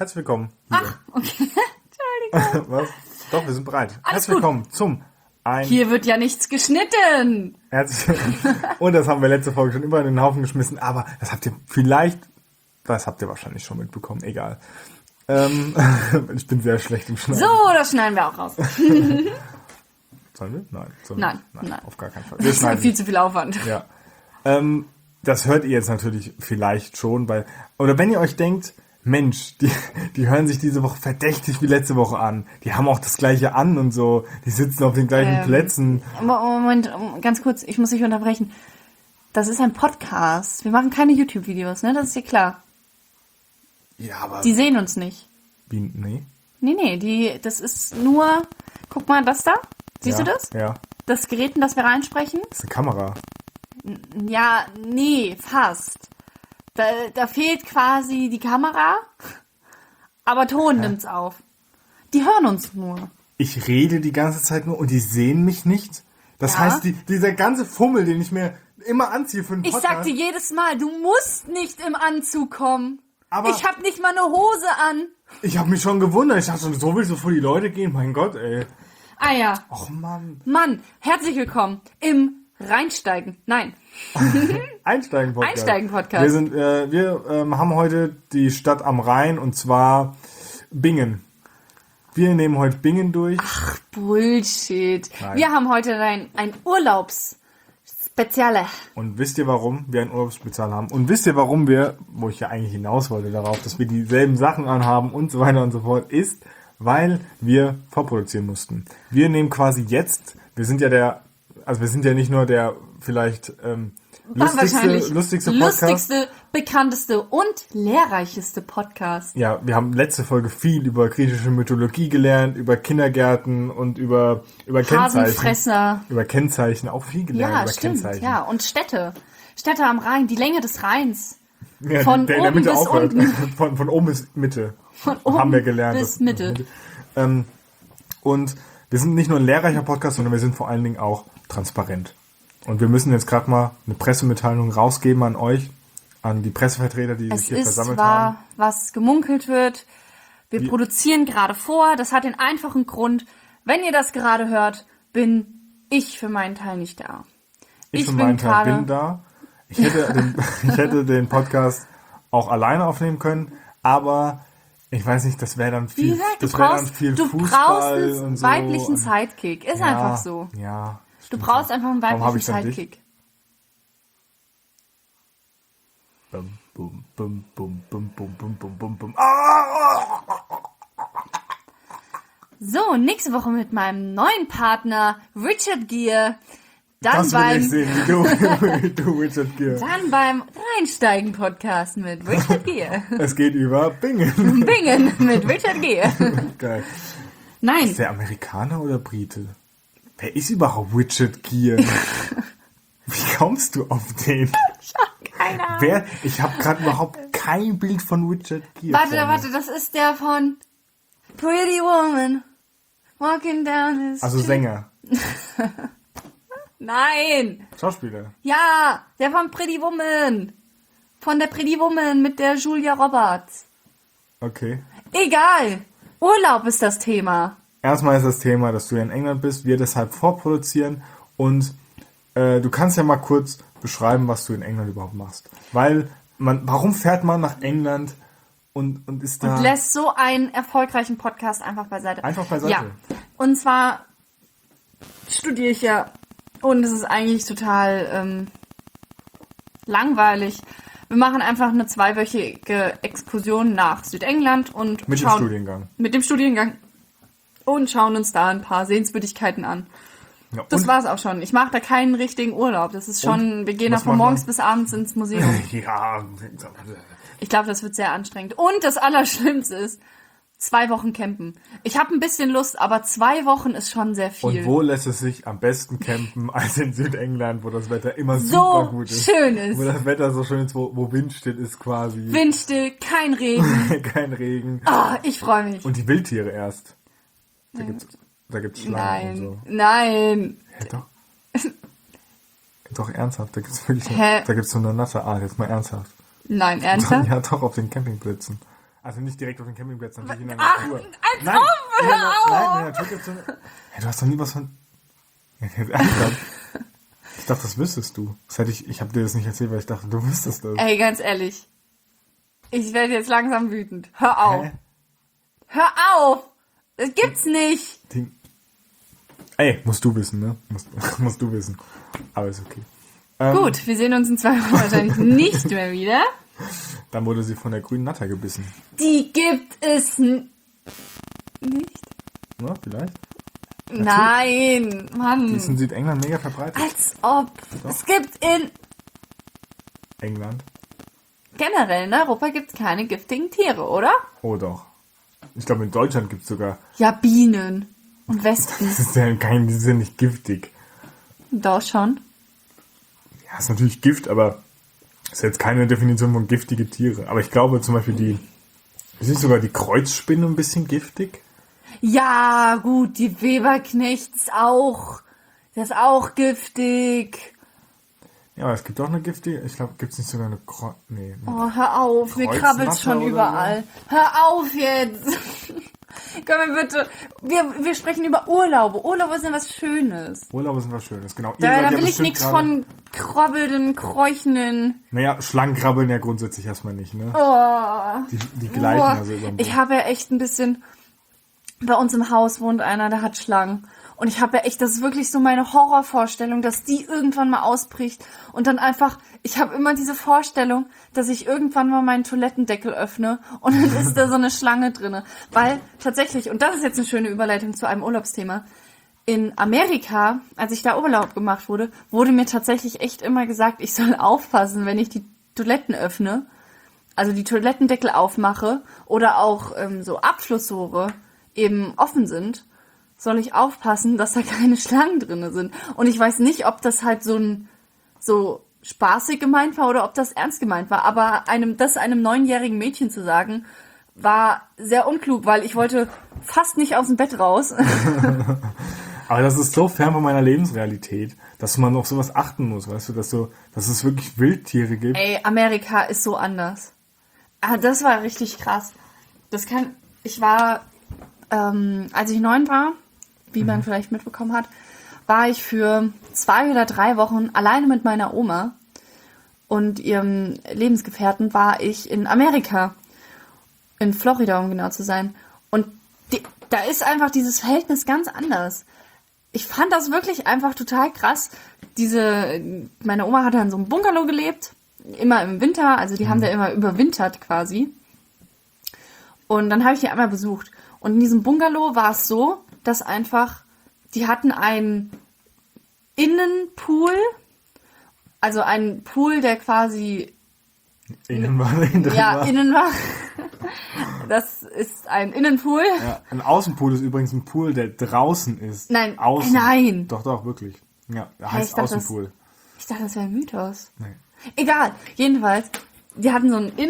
Herzlich willkommen. Hier. Ach, okay. Entschuldigung. Was? Doch, wir sind bereit. Alles Herzlich willkommen zum Hier wird ja nichts geschnitten. Und das haben wir letzte Folge schon immer in den Haufen geschmissen, aber das habt ihr wahrscheinlich schon mitbekommen, egal. Ich bin sehr schlecht im Schneiden. So, das schneiden wir auch raus. Sollen wir? Nein. Auf gar keinen Fall. Das ist viel zu viel Aufwand. Ja. Das hört ihr jetzt natürlich vielleicht schon, oder wenn ihr euch denkt, Mensch, die hören sich diese Woche verdächtig wie letzte Woche an. Die haben auch das Gleiche an und so. Die sitzen auf den gleichen Plätzen. Moment, ganz kurz, ich muss dich unterbrechen. Das ist ein Podcast. Wir machen keine YouTube-Videos, ne? Das ist dir klar. Ja, aber... Die sehen uns nicht. Wie? Nee? Nee, das ist nur... Guck mal, das da? Siehst du das? Ja. Das Gerät, in das wir reinsprechen? Das ist eine Kamera. Ja, nee, fast. Da fehlt quasi die Kamera, aber Ton nimmt's auf. Die hören uns nur. Ich rede die ganze Zeit nur und die sehen mich nicht. Das heißt, dieser ganze Fummel, den ich mir immer anziehe für einen Podcast... Ich sag dir jedes Mal, du musst nicht im Anzug kommen. Aber ich hab nicht mal eine Hose an. Ich hab mich schon gewundert. Ich dachte schon, so willst du vor die Leute gehen? Mein Gott, ey. Ah ja. Och Mann. Mann, herzlich willkommen im Reinsteigen. Nein. Einsteigen-Podcast. Einsteigen-Podcast. Wir haben heute die Stadt am Rhein und zwar Bingen. Wir nehmen heute Bingen durch. Ach, Bullshit. Nein. Wir haben heute ein Urlaubsspeziale. Und wisst ihr, warum wir ein Urlaubsspezial haben? Und wisst ihr, warum wo ich ja eigentlich hinaus wollte darauf, dass wir dieselben Sachen anhaben und so weiter und so fort, ist, weil wir vorproduzieren mussten. Wir nehmen quasi jetzt, wir sind ja nicht nur der vielleicht lustigste Podcast. Lustigste, bekannteste und lehrreicheste Podcast. Ja, wir haben letzte Folge viel über griechische Mythologie gelernt, über Kindergärten und über Kennzeichen. Hasenfresser. Über Kennzeichen auch viel gelernt. Ja, über stimmt. Kennzeichen. Ja, und Städte. Städte am Rhein, die Länge des Rheins. Ja, von der oben Mitte bis aufhört. unten. Von oben bis Mitte. Von oben haben wir gelernt. bis Mitte. Und wir sind nicht nur ein lehrreicher Podcast, sondern wir sind vor allen Dingen auch transparent. Und wir müssen jetzt gerade mal eine Pressemitteilung rausgeben an euch, an die Pressevertreter, die sich hier versammelt haben. Es ist wahr, was gemunkelt wird. Wir produzieren gerade vor. Das hat den einfachen Grund, wenn ihr das gerade hört, bin ich für meinen Teil nicht da. Ich für meinen Teil bin da. Ich hätte den Podcast auch alleine aufnehmen können, aber ich weiß nicht, das wäre dann viel, du brauchst Fußball einen und so. weiblichen Sidekick. Ist einfach so. Ja. Du brauchst einfach einen weiblichen Sidekick. Sidekick. Bum, bum, bum, bum, bum, bum, bum, bum, bum. So, nächste Woche mit meinem neuen Partner Richard Gere. Dann Das will ich sehen, wie du Richard Gere. Dann beim Reinsteigen-Podcast mit Richard Gere. Es geht über Bingen. Bingen mit Richard Gere. Geil. Nein. Ist der Amerikaner oder Brite? Wer ist überhaupt Richard Gere? Wie kommst du auf den? Ich hab keine Ahnung. Ich habe gerade überhaupt kein Bild von Richard Gere. Warte, das ist der von Pretty Woman Walking Down the Street. Also Sänger. Nein. Schauspieler. Ja, der von Pretty Woman. Von der Pretty Woman mit der Julia Roberts. Okay. Egal. Urlaub ist das Thema. Erstmal ist das Thema, dass du ja in England bist, wir deshalb vorproduzieren und du kannst ja mal kurz beschreiben, was du in England überhaupt machst. Weil, warum fährt man nach England und ist da... Und lässt so einen erfolgreichen Podcast einfach beiseite. Einfach beiseite? Ja. Und zwar studiere ich ja und es ist eigentlich total langweilig. Wir machen einfach eine 2-wöchige Exkursion nach Südengland und Mit dem Studiengang. Und schauen uns da ein paar Sehenswürdigkeiten an. Ja, das war's auch schon. Ich mache da keinen richtigen Urlaub. Das ist schon, wir gehen da von morgens bis abends ins Museum. Ja. Ich glaube, das wird sehr anstrengend. Und das Allerschlimmste ist, 2 Wochen campen. Ich habe ein bisschen Lust, aber 2 Wochen ist schon sehr viel. Und wo lässt es sich am besten campen als in Südengland, wo das Wetter immer super gut ist? So schön ist. Wo das Wetter so schön ist, wo windstill ist quasi. Windstill, kein Regen. Kein Regen. Ah, ich freue mich. Und die Wildtiere erst. Da gibt's Schlangen und so. Nein. Ja, doch. Doch, ernsthaft. Da gibt's so eine nasse Art. Jetzt mal ernsthaft. Nein, ernsthaft? Ja, doch, auf den Campingplätzen. Also nicht direkt auf den Campingplatz, natürlich in der Ach, Natur. als Nein, ob, in der hör Nein, auf! in der Natur gibt's so eine... Hey, du hast doch nie was von... Ja, jetzt ernsthaft? Ich dachte, das wüsstest du. Ich habe dir das nicht erzählt, weil ich dachte, du wüsstest das. Ey, ganz ehrlich. Ich werde jetzt langsam wütend. Hör auf. Hä? Hör auf! Das gibt's nicht! Ey, musst du wissen, ne? Musst du wissen. Aber ist okay. Gut, wir sehen uns in 2 Wochen wahrscheinlich nicht mehr wieder. Dann wurde sie von der grünen Natter gebissen. Die gibt es nicht. Ja, vielleicht. Nein, Mann. Die ist in Südengland mega verbreitet. Als ob. Doch. Es gibt England. generell in Europa gibt's keine giftigen Tiere, oder? Oh doch. Ich glaube, in Deutschland gibt es sogar... Ja, Bienen und Wespen. Das ist ja die sind nicht giftig. Doch schon. Ja, ist natürlich Gift, aber ist jetzt keine Definition von giftige Tiere. Aber ich glaube zum Beispiel ist nicht sogar die Kreuzspinne ein bisschen giftig? Ja, gut, die Weberknecht ist auch. Der ist auch giftig. Ja, aber es gibt auch eine giftige... Ich glaube, gibt es nicht sogar eine Nee. Oh, hör auf, mir Kreuznatter krabbelt's schon oder überall. Hör auf jetzt. Komm bitte. Wir sprechen über Urlaube. Urlaube sind was Schönes. Urlaube sind was Schönes, genau. Da will ich nichts von krabbelnden, kräuchenden. Naja, Schlangen krabbeln ja grundsätzlich erstmal nicht, ne? Oh. Die gleiten Boah. also über den Ich Boden. habe ja echt ein bisschen... Bei uns im Haus wohnt einer, der hat Schlangen. Und ich habe ja echt, das ist wirklich so meine Horrorvorstellung, dass die irgendwann mal ausbricht. Und dann einfach, ich habe immer diese Vorstellung, dass ich irgendwann mal meinen Toilettendeckel öffne und dann ist da so eine Schlange drinne. Weil tatsächlich, und das ist jetzt eine schöne Überleitung zu einem Urlaubsthema, in Amerika, als ich da Urlaub gemacht wurde, wurde mir tatsächlich echt immer gesagt, ich soll aufpassen, wenn ich die Toiletten öffne, also die Toilettendeckel aufmache oder auch so Abflussrohre eben offen sind, soll ich aufpassen, dass da keine Schlangen drinne sind. Und ich weiß nicht, ob das halt so spaßig gemeint war oder ob das ernst gemeint war. Aber das einem 9-jährigen Mädchen zu sagen, war sehr unklug, weil ich wollte fast nicht aus dem Bett raus. Aber das ist so fern von meiner Lebensrealität, dass man auf sowas achten muss, weißt du, dass es wirklich Wildtiere gibt. Ey, Amerika ist so anders. Ah, das war richtig krass. Ich war, als ich 9 war, wie man vielleicht mitbekommen hat, war ich für 2 oder 3 Wochen alleine mit meiner Oma und ihrem Lebensgefährten war ich in Amerika. In Florida, um genau zu sein. Und da ist einfach dieses Verhältnis ganz anders. Ich fand das wirklich einfach total krass. Meine Oma hat da in so einem Bungalow gelebt, immer im Winter, also die haben da immer überwintert quasi. Und dann habe ich die einmal besucht. Und in diesem Bungalow war es so, dass einfach, die hatten einen Innenpool, also einen Pool, der quasi Innen war drin war. innen war. Das ist ein Innenpool. Ja, ein Außenpool ist übrigens ein Pool, der draußen ist. Nein, Außen. nein. Doch, wirklich. Ja, der Hey, heißt ich dachte, Außenpool. Ich dachte, das wäre ein Mythos. Nee. Egal, jedenfalls, die hatten so einen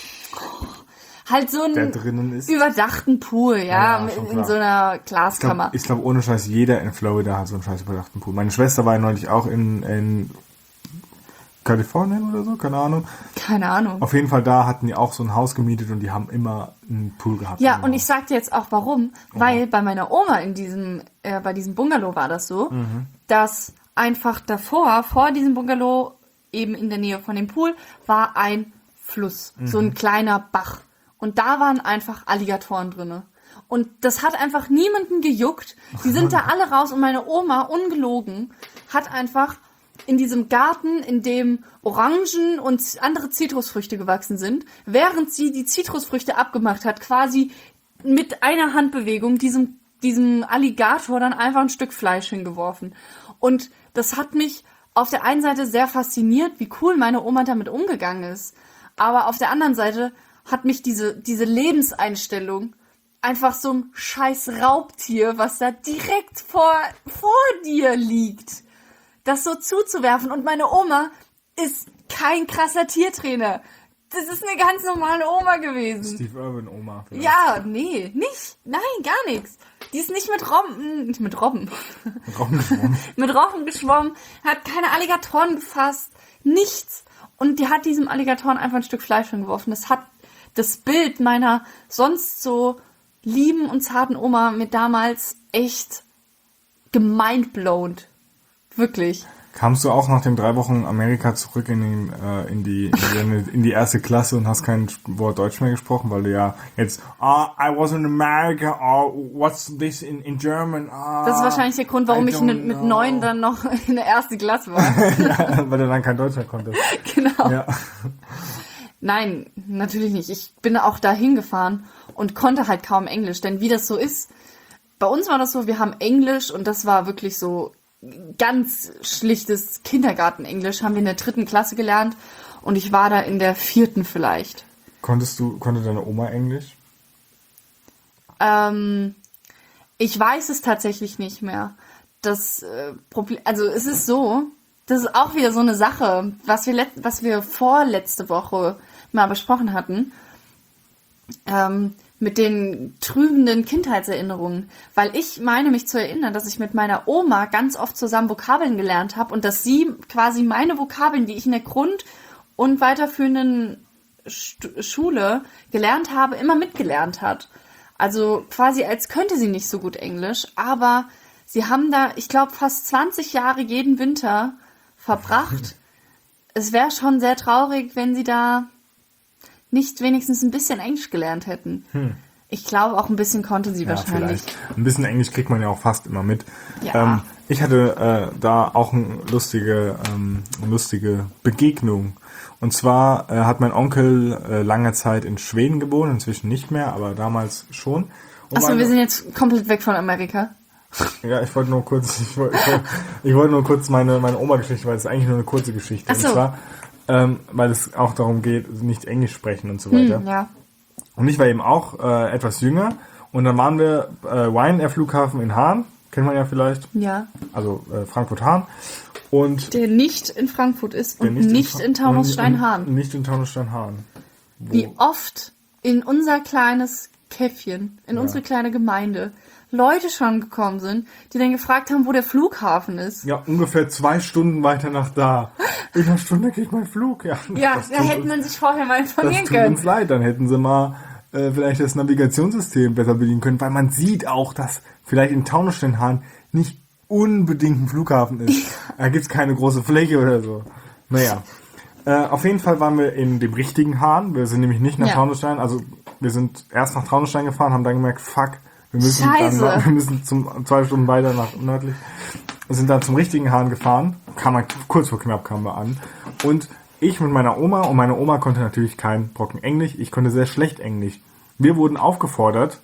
halt so Der einen drinnen ist. überdachten Pool, Ja, schon in klar. so einer Glaskammer. Ich glaube, ohne Scheiß, jeder in Florida hat so einen scheiß überdachten Pool. Meine Schwester war ja neulich auch in Kalifornien oder so, keine Ahnung. Keine Ahnung. Auf jeden Fall, da hatten die auch so ein Haus gemietet und die haben immer einen Pool gehabt. Ja, Im und Haus. ich sag dir jetzt auch warum. Weil bei meiner Oma bei diesem Bungalow war das so, dass einfach davor, vor diesem Bungalow, eben in der Nähe von dem Pool, war ein Fluss. So ein kleiner Bach. Und da waren einfach Alligatoren drinne. Und das hat einfach niemanden gejuckt. Die sind da alle raus und meine Oma, ungelogen, hat einfach in diesem Garten, in dem Orangen und andere Zitrusfrüchte gewachsen sind, während sie die Zitrusfrüchte abgemacht hat, quasi mit einer Handbewegung diesem Alligator dann einfach ein Stück Fleisch hingeworfen. Und das hat mich auf der einen Seite sehr fasziniert, wie cool meine Oma damit umgegangen ist. Aber auf der anderen Seite hat mich diese Lebenseinstellung, einfach so ein scheiß Raubtier, was da direkt vor dir liegt, das so zuzuwerfen. Und meine Oma ist kein krasser Tiertrainer. Das ist eine ganz normale Oma gewesen. Steve Irwin Oma. vielleicht. Ja, nee, nicht. Nein, gar nichts. Die ist nicht mit Robben. Robben. Mit Robben geschwommen, hat keine Alligatoren gefasst, nichts. Und die hat diesem Alligatoren einfach ein Stück Fleisch hingeworfen. das Bild meiner sonst so lieben und zarten Oma mir damals echt gemindblown. Wirklich. Kamst du auch nach den 3 Wochen Amerika zurück in die erste Klasse und hast kein Wort Deutsch mehr gesprochen, weil du ja jetzt, I was in America, what's this in German? Das ist wahrscheinlich der Grund, warum ich mit 9 dann noch in der ersten Klasse war. Ja, weil du dann kein Deutsch mehr konntest. Genau. Ja. Nein, natürlich nicht. Ich bin auch da hingefahren und konnte halt kaum Englisch, denn wie das so ist, bei uns war das so, wir haben Englisch und das war wirklich so ganz schlichtes Kindergarten-Englisch, haben wir in der 3. Klasse gelernt und ich war da in der 4. vielleicht. Konnte deine Oma Englisch? Ich weiß es tatsächlich nicht mehr. Das Problem, also es ist so, das ist auch wieder so eine Sache, was wir vorletzte Woche mal besprochen hatten, mit den trübenden Kindheitserinnerungen. Weil ich meine mich zu erinnern, dass ich mit meiner Oma ganz oft zusammen Vokabeln gelernt habe und dass sie quasi meine Vokabeln, die ich in der Grund- und weiterführenden Schule gelernt habe, immer mitgelernt hat. Also quasi als könnte sie nicht so gut Englisch, aber sie haben da, ich glaube, fast 20 Jahre jeden Winter verbracht. Es wäre schon sehr traurig, wenn sie da nicht wenigstens ein bisschen Englisch gelernt hätten. Ich glaube, auch ein bisschen konnte sie wahrscheinlich. Vielleicht. Ein bisschen Englisch kriegt man ja auch fast immer mit. Ja. Ich hatte da auch eine lustige Begegnung. Und zwar hat mein Onkel lange Zeit in Schweden gewohnt, inzwischen nicht mehr, aber damals schon. Achso, wir sind jetzt komplett weg von Amerika. Ja, ich wollte nur kurz meine Oma-Geschichte, weil es ist eigentlich nur eine kurze Geschichte. Ach so. Und zwar, weil es auch darum geht, nicht Englisch sprechen und so weiter. Ja. Und ich war eben auch etwas jünger und dann waren wir Ryanair Flughafen in Hahn, kennt man ja vielleicht. Ja. Also Frankfurt-Hahn. Und Der nicht in Frankfurt ist und nicht in Taunus-Stein-Hahn. Nicht in Taunus-Stein-Hahn. Wie oft in unser kleines Käffchen, in unsere kleine Gemeinde, Leute schon gekommen sind, die dann gefragt haben, wo der Flughafen ist. Ja, ungefähr 2 Stunden weiter nach da. In einer Stunde kriegt mein Flug. Ja, Da hätte man sich vorher mal informieren das tut können. uns leid, dann hätten sie mal vielleicht das Navigationssystem besser bedienen können, weil man sieht auch, dass vielleicht in Taunus-Stein-Hahn nicht unbedingt ein Flughafen ist. Da gibt's keine große Fläche oder so. Naja. Auf jeden Fall waren wir in dem richtigen Hahn. Wir sind nämlich nicht nach Taunusstein. Also wir sind erst nach Taunusstein gefahren, haben dann gemerkt, fuck, wir müssen 2 Stunden weiter nach nördlich. Wir sind dann zum richtigen Hahn gefahren. Kurz vor knapp kamen wir an. Und ich mit meiner Oma, und meine Oma konnte natürlich kein Brocken Englisch. Ich konnte sehr schlecht Englisch. Wir wurden aufgefordert,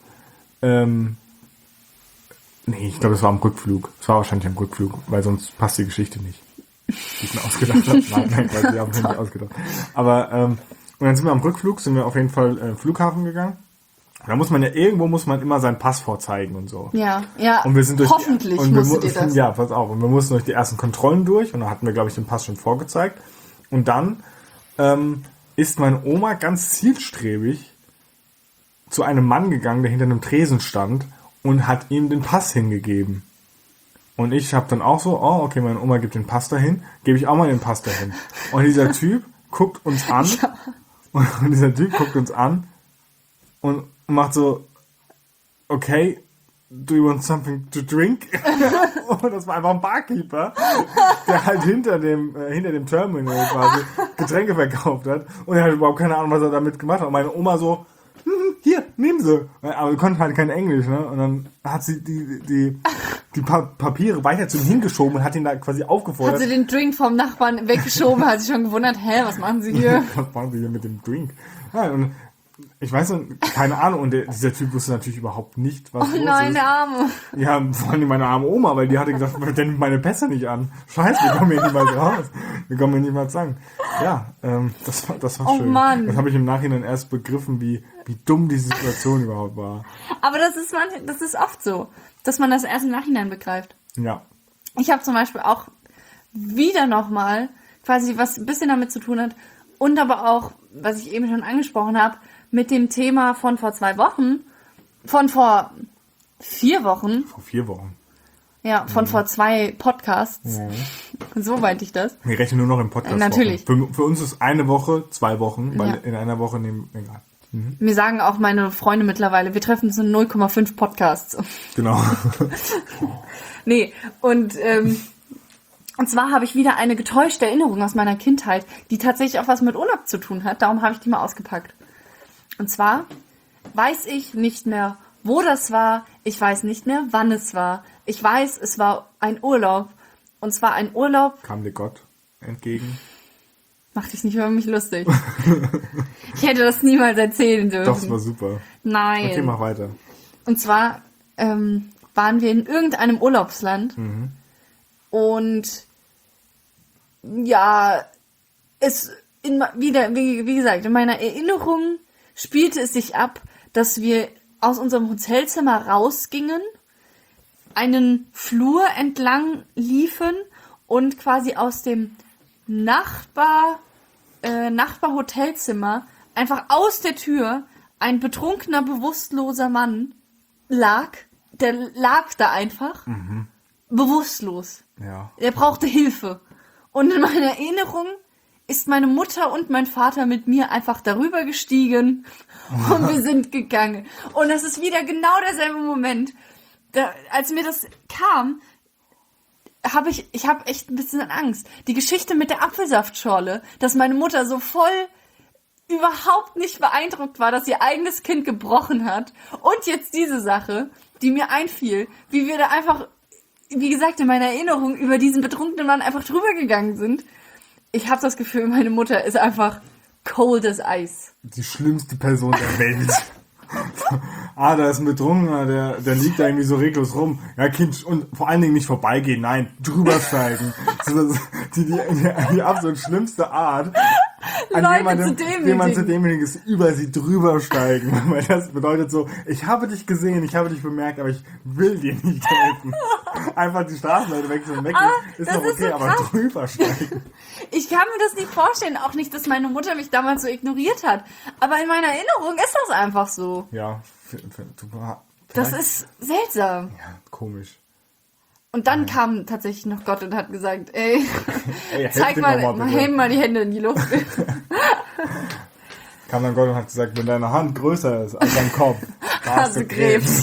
ich glaube, es war am Rückflug. Es war wahrscheinlich am Rückflug, weil sonst passt die Geschichte nicht. Die ich mir ausgedacht habe. Nein, weil die haben es nicht ausgedacht. Aber, und dann sind wir am Rückflug, sind wir auf jeden Fall Flughafen gegangen. Da muss man ja, irgendwo muss man immer sein Pass vorzeigen und so. Ja. Und wir sind durch Hoffentlich musstet ihr das. Ja, pass auf. Und wir mussten durch die ersten Kontrollen durch und da hatten wir, glaube ich, den Pass schon vorgezeigt. Und dann ist meine Oma ganz zielstrebig zu einem Mann gegangen, der hinter einem Tresen stand und hat ihm den Pass hingegeben. Und ich habe dann auch so, okay, meine Oma gibt den Pass dahin, gebe ich auch mal den Pass dahin. Und dieser Typ guckt uns an und macht so, okay, do you want something to drink? Und das war einfach ein Barkeeper, der halt hinter dem Terminal quasi Getränke verkauft hat. Und er hat überhaupt keine Ahnung, was er damit gemacht hat. Und meine Oma so, hier, nehmen Sie. Aber sie konnte halt kein Englisch, ne? Und dann hat sie die Papiere weiter zu ihm hingeschoben und hat ihn da quasi aufgefordert. Hat sie den Drink vom Nachbarn weggeschoben, hat sich schon gewundert, was machen Sie hier? Was machen Sie hier mit dem Drink? Ja, und ich weiß nicht, keine Ahnung. Und dieser Typ wusste natürlich überhaupt nicht, was los Nein, ist. der Arme. Ja, vor allem meine arme Oma, weil die hatte gesagt, der nimmt meine Pässe nicht an. Scheiße, wir kommen hier niemals raus. Wir kommen hier niemals sagen. Ja, das war schön. Mann. Das habe ich im Nachhinein erst begriffen, wie dumm die Situation überhaupt war. Aber das ist oft so, dass man das erst im Nachhinein begreift. Ja. Ich habe zum Beispiel auch wieder nochmal quasi was ein bisschen damit zu tun hat und aber auch, was ich eben schon angesprochen habe, mit dem Thema von vor 2 Wochen, von vor 4 Wochen. Vor 4 Wochen. Ja, von vor 2 Podcasts. Ja. So meinte ich das. Wir rechnen nur noch im Podcast. Natürlich. Für uns ist eine Woche 2 Wochen, weil in einer Woche nehmen Mir sagen auch meine Freunde mittlerweile, wir treffen uns in 0,5 Podcasts. Genau. Nee, und zwar habe ich wieder eine getäuschte Erinnerung aus meiner Kindheit, die tatsächlich auch was mit Urlaub zu tun hat. Darum habe ich die mal ausgepackt. Und zwar weiß ich nicht mehr, wo das war. Ich weiß nicht mehr, wann es war. Ich weiß, es war ein Urlaub. Und zwar ein Urlaub... Kam dir Gott entgegen? Mach dich nicht über mich lustig. Ich hätte das niemals erzählen dürfen. Doch, das war super. Nein. Okay, mach weiter. Und zwar waren wir in irgendeinem Urlaubsland. Und ja, wie gesagt, in meiner Erinnerung spielte es sich ab, dass wir aus unserem Hotelzimmer rausgingen, einen Flur entlang liefen und quasi aus dem Nachbarhotelzimmer einfach aus der Tür ein betrunkener, bewusstloser Mann lag. Der lag da einfach. Bewusstlos. Ja. Er brauchte Hilfe. Und in meiner Erinnerung ist meine Mutter und mein Vater mit mir einfach darüber gestiegen und wir sind gegangen. Und das ist wieder genau derselbe Moment. Als mir das kam, habe ich echt ein bisschen Angst. Die Geschichte mit der Apfelsaftschorle, dass meine Mutter so voll überhaupt nicht beeindruckt war, dass ihr eigenes Kind gebrochen hat. Und jetzt diese Sache, die mir einfiel, wie wir da einfach, wie gesagt, in meiner Erinnerung über diesen betrunkenen Mann einfach drüber gegangen sind. Ich habe das Gefühl, meine Mutter ist einfach cold as ice. Die schlimmste Person der Welt. Da ist ein Betrunkener, der liegt da irgendwie so reglos rum. Ja, Kind, und vor allen Dingen nicht vorbeigehen, nein, drüber steigen. Die absolut schlimmste Art, an jemandem zu demjenigen ist, über sie drüber steigen. Weil das bedeutet so, ich habe dich gesehen, ich habe dich bemerkt, aber ich will dir nicht helfen. Einfach die Straßenleute wechseln und weggehen, ist doch okay, so aber drüber steigen. Ich kann mir das nicht vorstellen, auch nicht, dass meine Mutter mich damals so ignoriert hat. Aber in meiner Erinnerung ist das einfach so. Ja, das ist seltsam. Ja, komisch. Und dann kam tatsächlich noch Gott und hat gesagt, ey zeig mal, heb mal die Hände in die Luft. Kam dann Gott und hat gesagt, wenn deine Hand größer ist als dein Kopf, hast du Krebs.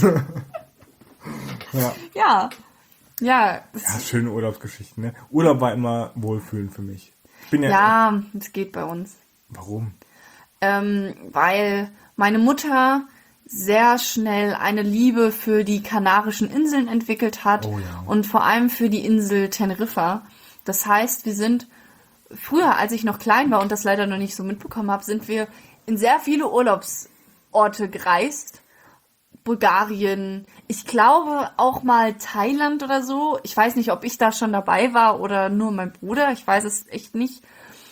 Ja. Ja, schöne Urlaubsgeschichten, ne? Urlaub war immer Wohlfühlen für mich. Es geht bei uns. Warum? Weil meine Mutter sehr schnell eine Liebe für die Kanarischen Inseln entwickelt hat und vor allem für die Insel Teneriffa. Das heißt, wir sind früher, als ich noch klein war und das leider noch nicht so mitbekommen habe, sind wir in sehr viele Urlaubsorte gereist. Bulgarien, ich glaube auch mal Thailand oder so. Ich weiß nicht, ob ich da schon dabei war oder nur mein Bruder. Ich weiß es echt nicht.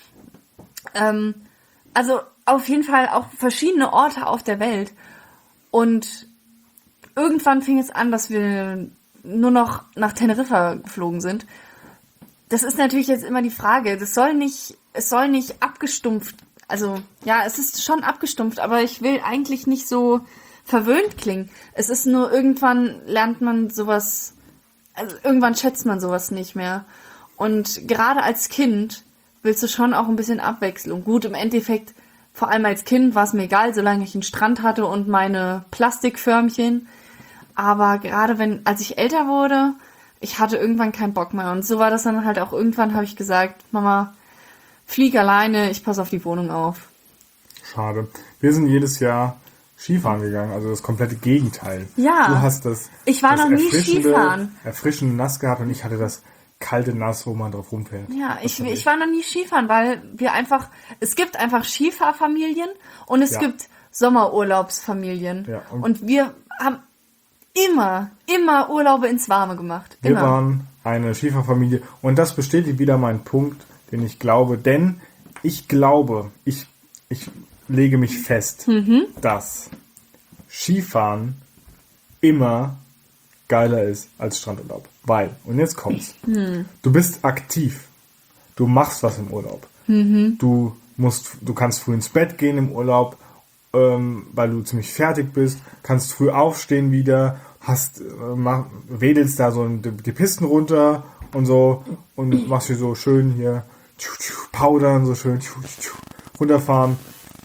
Also auf jeden Fall auch verschiedene Orte auf der Welt. Und irgendwann fing es an, dass wir nur noch nach Teneriffa geflogen sind. Das ist natürlich jetzt immer die Frage. Es soll nicht abgestumpft. Also ja, es ist schon abgestumpft, aber ich will eigentlich nicht so verwöhnt klingen. Es ist nur, irgendwann lernt man sowas, also irgendwann schätzt man sowas nicht mehr. Und gerade als Kind willst du schon auch ein bisschen Abwechslung. Gut, im Endeffekt, vor allem als Kind war es mir egal, solange ich einen Strand hatte und meine Plastikförmchen. Aber gerade als ich älter wurde, ich hatte irgendwann keinen Bock mehr. Und so war das dann halt auch irgendwann, habe ich gesagt, Mama, flieg alleine, ich passe auf die Wohnung auf. Schade. Wir sind jedes Jahr Skifahren gegangen, also das komplette Gegenteil. Ja. Du hast ich war noch nie Skifahren. Erfrischende nass gehabt und ich hatte das kalte Nass, wo man drauf rumfährt. Ja, ich war noch nie Skifahren, weil es gibt einfach Skifahrfamilien und es gibt Sommerurlaubsfamilien. Ja, und wir haben immer Urlaube ins Warme gemacht. Wir waren eine Skifahrfamilie und das bestätigt wieder meinen Punkt, den ich glaube, denn ich glaube, ich lege mich fest, dass Skifahren immer geiler ist als Strandurlaub. Weil, und jetzt kommt's, du bist aktiv, du machst was im Urlaub, du kannst früh ins Bett gehen im Urlaub, weil du ziemlich fertig bist, kannst früh aufstehen wieder, wedelst da so die Pisten runter und so und machst hier so schön hier powdern, so schön runterfahren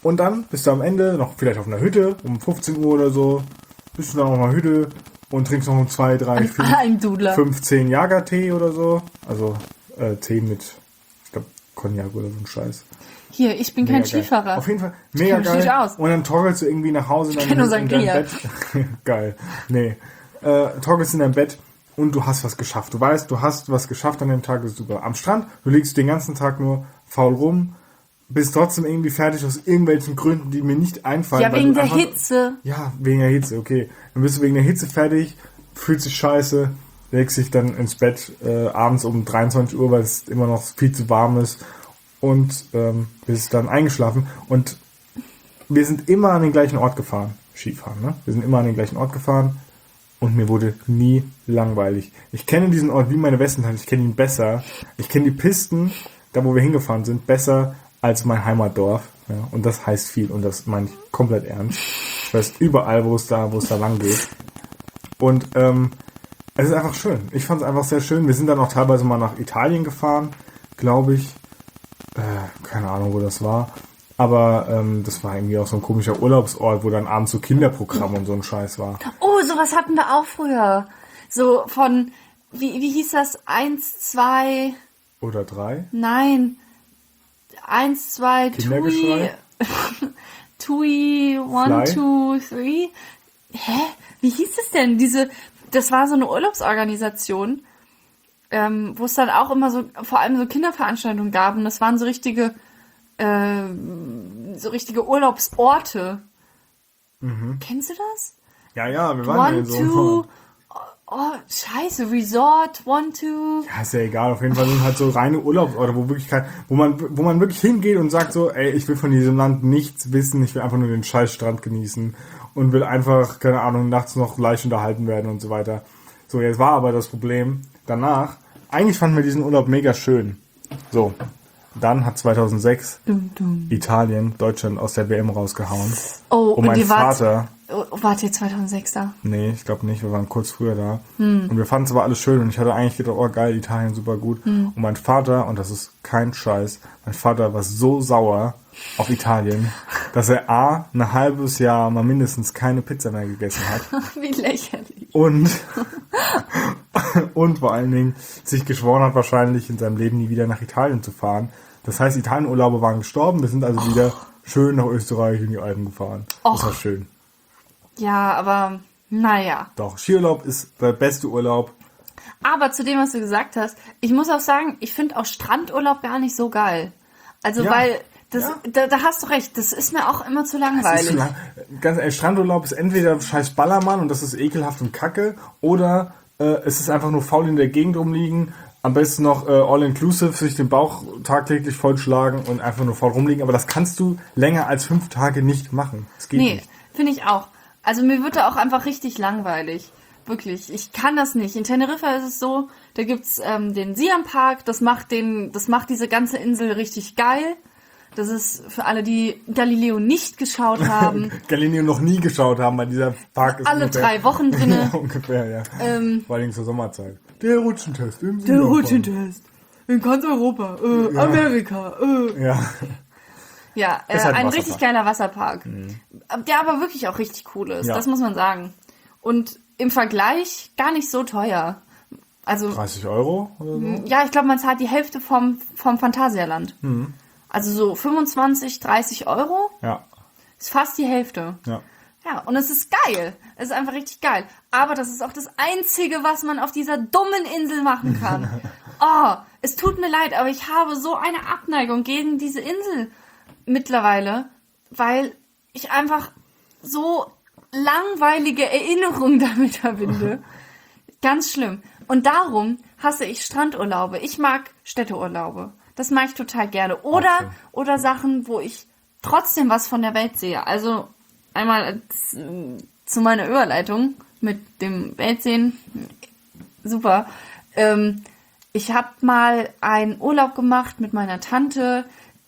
Und dann bist du am Ende noch vielleicht auf einer Hütte, um 15 Uhr oder so, bist du dann auf einer Hütte und trinkst noch um 2, 3, 5, 10 Jagertee oder so. Also Tee mit, ich glaube, Cognac oder so ein Scheiß. Hier, ich bin Mega kein geil. Skifahrer. Auf jeden Fall mega geil. Aus. Und dann torkelst du irgendwie nach Hause in dein Bett. Geil. Nee. Torkelst in dein Bett und du hast was geschafft. Du weißt, du hast was geschafft an dem Tag, das ist super. Am Strand, du liegst den ganzen Tag nur faul rum, bist trotzdem irgendwie fertig aus irgendwelchen Gründen, die mir nicht einfallen. Ja, wegen der Hitze. Ja, wegen der Hitze, okay. Dann bist du wegen der Hitze fertig, fühlst dich scheiße, legst dich dann ins Bett abends um 23 Uhr, weil es immer noch viel zu warm ist und bist dann eingeschlafen. Und wir sind immer an den gleichen Ort gefahren. Skifahren, ne? Wir sind immer an den gleichen Ort gefahren und mir wurde nie langweilig. Ich kenne diesen Ort wie meine Westentasche, ich kenne ihn besser. Ich kenne die Pisten, da wo wir hingefahren sind, besser als mein Heimatdorf. Ja? Und das heißt viel und das meine ich komplett ernst. Ich weiß überall, wo es da lang geht. Und es ist einfach schön. Ich fand es einfach sehr schön. Wir sind dann auch teilweise mal nach Italien gefahren, glaube ich. Keine Ahnung, wo das war. Aber das war irgendwie auch so ein komischer Urlaubsort, wo dann abends so Kinderprogramm und so ein Scheiß war. Oh, sowas hatten wir auch früher. So von, wie hieß das? 1, 2... Oder 3? Nein. 1, 2, Kindergeschrei? Tui, 1, 2, 3. Hä? Wie hieß es denn? Das war so eine Urlaubsorganisation, wo es dann auch immer so, vor allem so Kinderveranstaltungen gab. Und das waren so richtige Urlaubsorte. Mhm. Kennst du das? Ja, wir waren ja so. Oh, scheiße, Resort, 1, 2. Ja, ist ja egal. Auf jeden Fall sind halt so reine Urlaubsorte, wo man wirklich hingeht und sagt so, ey, ich will von diesem Land nichts wissen, ich will einfach nur den scheiß Strand genießen und will einfach, keine Ahnung, nachts noch leicht unterhalten werden und so weiter. So, jetzt war aber das Problem danach, eigentlich fanden wir diesen Urlaub mega schön. So, dann hat 2006 Italien Deutschland aus der WM rausgehauen. Oh, und mein Vater... Wart ihr 2006 da? Nee, ich glaube nicht. Wir waren kurz früher da. Und wir fanden es aber alles schön. Und ich hatte eigentlich gedacht, oh geil, Italien, super gut. Und mein Vater, und das ist kein Scheiß, mein Vater war so sauer auf Italien, dass er ein halbes Jahr mal mindestens keine Pizza mehr gegessen hat. Wie lächerlich. Und vor allen Dingen sich geschworen hat, wahrscheinlich in seinem Leben nie wieder nach Italien zu fahren. Das heißt, Italienurlaube waren gestorben. Wir sind also wieder schön nach Österreich in die Alpen gefahren. Das war schön. Ja, aber naja. Doch, Skiurlaub ist der beste Urlaub. Aber zu dem, was du gesagt hast, ich muss auch sagen, ich finde auch Strandurlaub gar nicht so geil. Also, weil, da hast du recht, das ist mir auch immer zu langweilig. Ganz ehrlich, Strandurlaub ist entweder scheiß Ballermann und das ist ekelhaft und kacke, oder es ist einfach nur faul in der Gegend rumliegen, am besten noch all-inclusive, sich den Bauch tagtäglich vollschlagen und einfach nur faul rumliegen. Aber das kannst du länger als 5 Tage nicht machen. Das geht nicht. Finde ich auch. Also mir wird da auch einfach richtig langweilig. Wirklich. Ich kann das nicht. In Teneriffa ist es so, da gibt's den Siam Park, das macht diese ganze Insel richtig geil. Das ist für alle, die Galileo nicht geschaut haben. Galileo noch nie geschaut haben, weil dieser Park ist alle ungefähr 3 Wochen drin. Ja, ungefähr, ja. Vor allem zur Sommerzeit. Der Rutschentest. Der Rutschentest. In ganz Europa. Amerika. Ja. Ja, halt ein richtig geiler Wasserpark. Der aber wirklich auch richtig cool ist. Ja. Das muss man sagen. Und im Vergleich gar nicht so teuer. Also 30 Euro oder so? Ja, ich glaube, man zahlt die Hälfte vom Phantasialand. Also so 25, 30 Euro. Ja. Ist fast die Hälfte. Ja. Ja, und es ist geil. Es ist einfach richtig geil. Aber das ist auch das Einzige, was man auf dieser dummen Insel machen kann. Es tut mir leid, aber ich habe so eine Abneigung gegen diese Insel mittlerweile, weil ich einfach so langweilige Erinnerungen damit verbinde. Ganz schlimm. Und darum hasse ich Strandurlaube. Ich mag Städteurlaube. Das mag ich total gerne. Oder Sachen, wo ich trotzdem was von der Welt sehe. Also einmal zu meiner Überleitung mit dem Weltsehen. Super. Ich habe mal einen Urlaub gemacht mit meiner Tante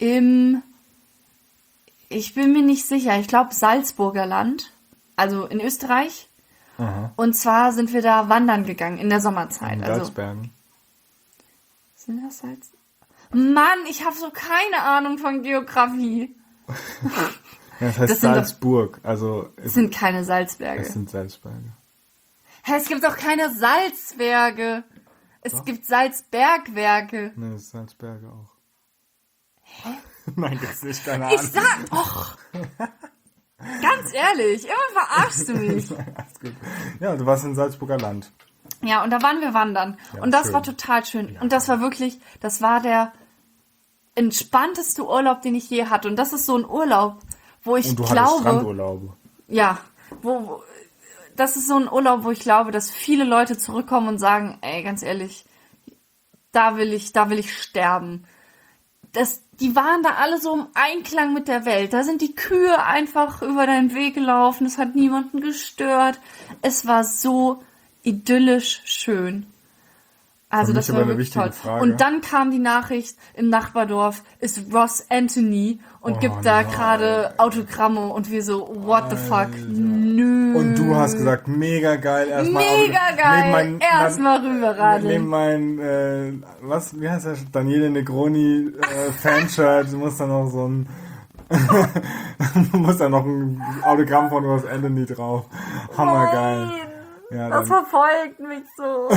ich bin mir nicht sicher, ich glaube Salzburger Land, also in Österreich. Aha. Und zwar sind wir da wandern gegangen in der Sommerzeit. In Salzbergen. Sind das Salz? Mann, ich habe so keine Ahnung von Geografie. Ja, das heißt Das sind doch- Salzburg. Also Es sind keine Salzberge. es sind Salzberge. Hä, es gibt doch keine Salzberge. Es gibt Salzbergwerke. Ne, das ist Salzberge auch. Hä? Nein, gibt's nicht, keine Ahnung. Ich sag, och. Ganz ehrlich, immer verarschst du mich. Alles gut. Ja, du warst in Salzburger Land. Ja, und da waren wir wandern. Ja, und das schön. war total schön. Und das war wirklich, das war der entspannteste Urlaub, den ich je hatte. Und das ist so ein Urlaub, wo ich Und du hattest glaube, Strandurlaube. ja, das ist so ein Urlaub, wo ich glaube, dass viele Leute zurückkommen und sagen, ey, ganz ehrlich, da will ich sterben. Die waren da alle so im Einklang mit der Welt. Da sind die Kühe einfach über deinen Weg gelaufen. Es hat niemanden gestört. Es war so idyllisch schön. Also Für mich das aber war eine wirklich wichtige toll. Frage. Und dann kam die Nachricht, im Nachbardorf ist Ross Anthony und gibt da nein. gerade Autogramme und wir so, what the fuck, nö. Und du hast gesagt, mega geil. Erstmal Mega geil, erstmal rüberradeln. Neben mein, wie heißt der? Daniele Negroni Fanshirt, du musst dann noch so ein du musst dann noch ein Autogramm von Ross Anthony drauf. Hammergeil. Nein, Ja, das dann, verfolgt mich so.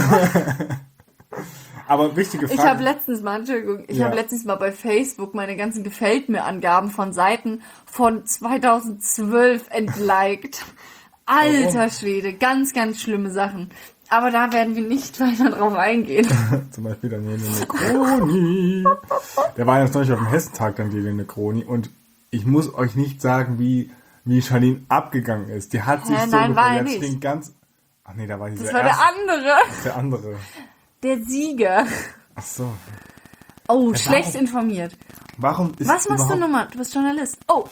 aber wichtige Frage. Ich habe letztens mal bei Facebook meine ganzen Gefällt mir Angaben von Seiten von 2012 entliked. Alter Schwede, ganz, ganz schlimme Sachen. Aber da werden wir nicht weiter drauf eingehen. Zum Beispiel Daniele Negroni. Der war jetzt neulich auf dem Hessentag, Daniele Negroni. Und ich muss euch nicht sagen, wie Charlene abgegangen ist. Die hat sich so nein, war er gefreut. nicht. Den ganz. Ach nee, da war dieser Das war der andere. der andere. Der Sieger. Ach so. Oh, schlecht informiert. Warum ist Was machst du überhaupt- nochmal? Du bist Journalist. Oh,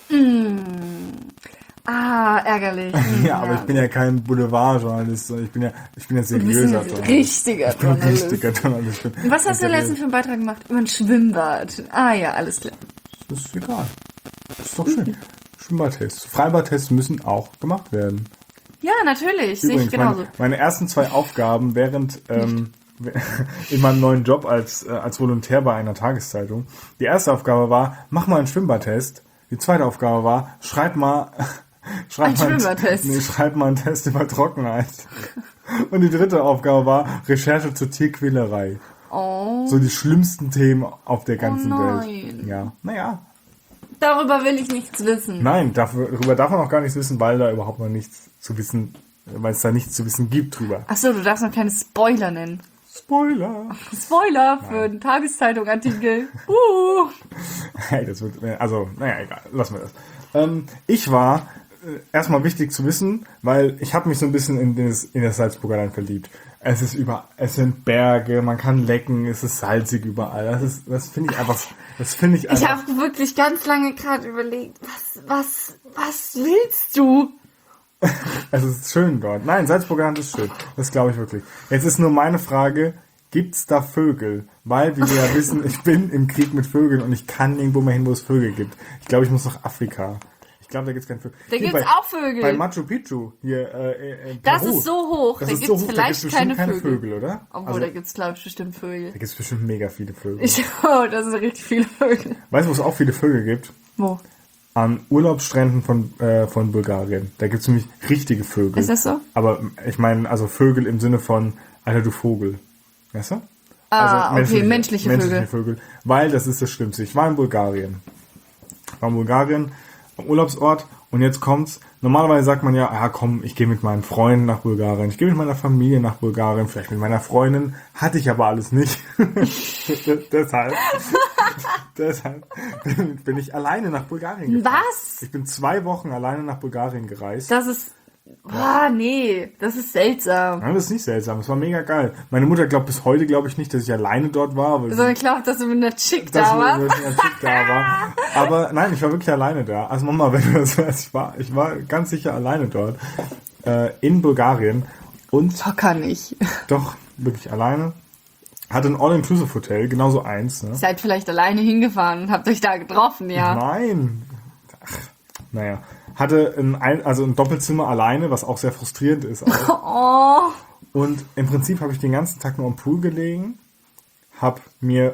ärgerlich. Ja, aber ich bin ja kein Boulevardjournalist, sondern ich bin ja Du bist seriöser ein Journalist. richtiger Ich bin ein Journalist. richtiger Journalist. Ich bin Was hast du seriös. letztens für einen Beitrag gemacht? Über ein Schwimmbad. Ah ja, alles klar. Das ist egal. Das ist doch schön. Schwimmbadtests. Freibadtests müssen auch gemacht werden. Ja, natürlich. Sehe ich Übrigens, genauso. meine ersten 2 Aufgaben während in meinem neuen Job als Volontär bei einer Tageszeitung. Die erste Aufgabe war, mach mal einen Schwimmbadtest. Die zweite Aufgabe war, schreib mal einen Test über Trockenheit. Und die dritte Aufgabe war, Recherche zur Tierquälerei. Oh, So die schlimmsten Themen auf der ganzen nein. Welt. Ja, naja. darüber will ich nichts wissen. Nein, darüber darf man auch gar nichts wissen, weil da überhaupt noch nichts zu wissen, weil es da nichts zu wissen gibt drüber. Achso, du darfst noch keine Spoiler nennen. Spoiler! Spoiler für einen Tageszeitung-Artikel. Hey, das wird, also, naja, egal, lassen wir das. Ich war, erstmal wichtig zu wissen, weil ich habe mich so ein bisschen in das Salzburger Land verliebt. Es sind Berge, man kann lecken, es ist salzig überall. Das finde ich einfach. Ich habe wirklich ganz lange gerade überlegt, was willst du? Es ist schön dort. Nein, Salzburger Land ist schön. Das glaube ich wirklich. Jetzt ist nur meine Frage, gibt's da Vögel? Weil, wie wir ja wissen, ich bin im Krieg mit Vögeln und ich kann nirgendwo mehr hin, wo es Vögel gibt. Ich glaube, ich muss nach Afrika. Ich glaube, da gibt's keine Vögel. Da Hier gibt's auch Vögel. Bei Machu Picchu, hier in Das Peru. ist so hoch, Das da ist gibt's so hoch, da vielleicht gibt's keine bestimmt Vögel. oder? Obwohl, Also, da gibt's, glaube ich, bestimmt Vögel. da gibt's bestimmt mega viele Vögel. Das sind richtig viele Vögel. Weißt du, wo es auch viele Vögel gibt? Wo? An Urlaubsstränden von Bulgarien. Da gibt's nämlich richtige Vögel. Ist das so? Aber ich meine, also Vögel im Sinne von, Alter, du Vogel. Weißt du? Okay, menschliche Vögel. Weil das ist das Schlimmste. Ich war in Bulgarien. Am Urlaubsort. Und jetzt kommt's. Normalerweise sagt man ja, komm, ich gehe mit meinen Freunden nach Bulgarien. Ich gehe mit meiner Familie nach Bulgarien. Vielleicht mit meiner Freundin. Hatte ich aber alles nicht. Deshalb bin ich alleine nach Bulgarien gefahren. Was? Ich bin 2 Wochen alleine nach Bulgarien gereist. Das ist... nee, das ist seltsam. Nein, das ist nicht seltsam. Das war mega geil. Meine Mutter glaubt bis heute, glaube ich nicht, dass ich alleine dort war. Weil So, ich glaube, dass du mit einer Chick dass da warst. ich mit einer Chick da war. Aber nein, ich war wirklich alleine da. Also Mama, wenn du das weißt, ich war ganz sicher alleine dort. In Bulgarien. Und Locker nicht. doch, wirklich alleine. Hatte ein All-Inclusive-Hotel, genauso eins. Ne? Seid vielleicht alleine hingefahren und habt euch da getroffen, ja. Nein. Ach, naja. Hatte ein Doppelzimmer alleine, was auch sehr frustrierend ist. Auch. Oh. Und im Prinzip habe ich den ganzen Tag nur am Pool gelegen, habe mir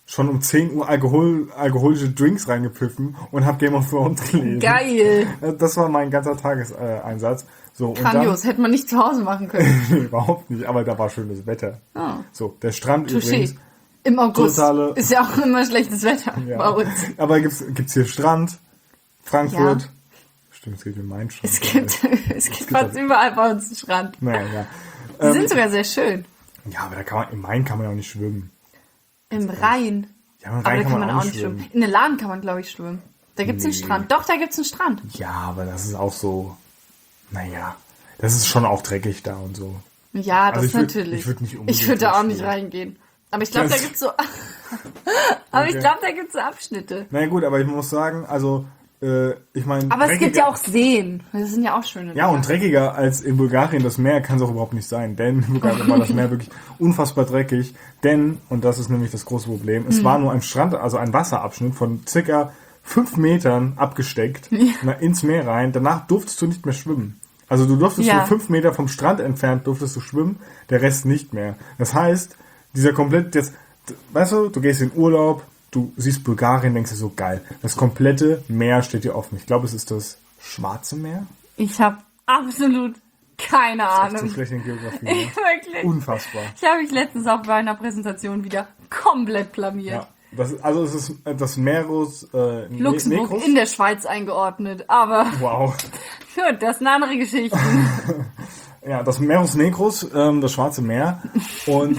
schon um 10 Uhr alkoholische Drinks reingepfiffen und habe Game of Thrones gelesen. Geil. Das war mein ganzer Tageseinsatz. So, Grandios, hätte man nicht zu Hause machen können. Nee, überhaupt nicht, aber da war schönes Wetter. Oh. So, der Strand Touché. übrigens. Im August Totale- ist ja auch immer schlechtes Wetter Ja. bei uns. Aber gibt's hier Strand, Frankfurt. Ja. Stimmt, es gibt hier Main Strand. Es gibt fast überall bei uns einen Strand. Naja, ja. Die sind sogar sehr schön. Ja, aber im Main kann man ja auch nicht schwimmen. Im Rhein. Ja, im Aber Rhein da kann man auch nicht schwimmen. In der Lahn kann man, glaube ich, schwimmen. Da gibt's einen Nee. Strand. Doch, da gibt's einen Strand. Ja, aber das ist auch so, naja, das ist schon auch dreckig da und so. Ja, das Also ich würd- natürlich. ich würd nicht unbedingt Ich würde da auch schwimmen. nicht reingehen. Aber ich glaube, da Das- gibt's so. Aber ich Okay. glaube, da gibt's so Abschnitte. Na gut, aber ich muss sagen, also, ich meine. Aber es gibt ja auch Seen. Das sind ja auch schöne. Ja, und dreckiger als in Bulgarien das Meer kann es auch überhaupt nicht sein. Denn in Bulgarien war das Meer wirklich unfassbar dreckig. Denn, und das ist nämlich das große Problem, es war nur ein Strand, also ein Wasserabschnitt von circa 5 Metern abgesteckt ins Meer rein. Danach durftest du nicht mehr schwimmen. Also du durftest Ja. nur 5 Meter vom Strand entfernt durftest du schwimmen, der Rest nicht mehr. Das heißt, weißt du gehst in Urlaub, du siehst Bulgarien, denkst dir so, geil. Das komplette Meer steht dir offen. Ich glaube, es ist das Schwarze Meer. Ich habe absolut keine Echt Ahnung. so schlecht in Geografie. Ne? Wirklich. Unfassbar. Ich habe mich letztens auch bei einer Präsentation wieder komplett blamiert. Ja, es ist das Meeres Luxemburg Negros. in der Schweiz eingeordnet, aber Wow. gut, das ist eine andere Geschichte. Ja, das Meeres Negros, das Schwarze Meer. Und